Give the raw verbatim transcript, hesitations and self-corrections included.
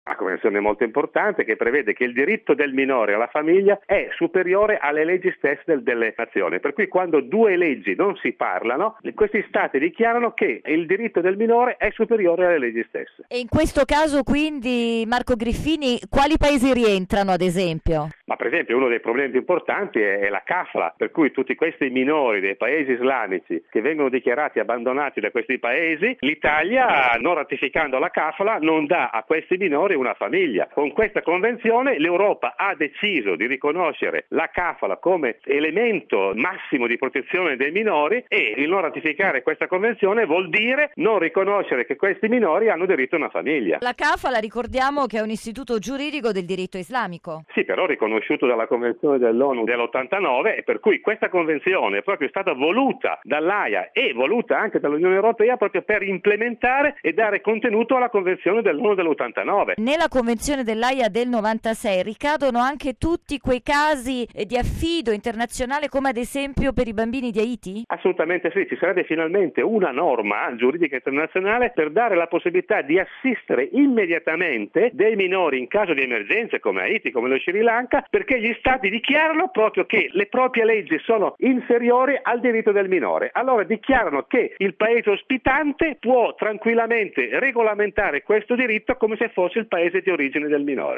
Una convenzione molto importante che prevede che il diritto del minore alla famiglia è superiore alle leggi stesse del, delle nazioni, per cui quando due leggi non si parlano, questi stati dichiarano che il diritto del minore è superiore alle leggi stesse. E in questo caso quindi, Marco Griffini, quali paesi rientrano ad esempio? Ma per esempio uno dei problemi più importanti è, è la kafala, per cui tutti questi minori dei paesi islamici che vengono dichiarati abbandonati da questi paesi, l'Italia, non ratificando la kafala, non dà a questi minori una famiglia. Con questa convenzione l'Europa ha deciso di riconoscere la kafala come elemento massimo di protezione dei minori, e il non ratificare questa convenzione vuol dire non riconoscere che questi minori hanno diritto a una famiglia. La kafala, ricordiamo che è un istituto giuridico del diritto islamico. Sì, però riconosciuto dalla Convenzione dell'ONU dell'ottantanove, e per cui questa convenzione è proprio stata voluta dall'Aia e voluta anche dall'Unione Europea proprio per implementare e dare contenuto alla Convenzione dell'ONU dell'ottantanove. Nella Convenzione dell'Aia del novantasei ricadono anche tutti quei casi di affido internazionale, come ad esempio per i bambini di Haiti? Assolutamente sì, ci sarebbe finalmente una norma giuridica internazionale per dare la possibilità di assistere immediatamente dei minori in caso di emergenze come Haiti, come lo Sri Lanka, perché gli stati dichiarano proprio che le proprie leggi sono inferiori al diritto del minore. Allora dichiarano che il paese ospitante può tranquillamente regolamentare questo diritto come se fosse il paese di origine del minore.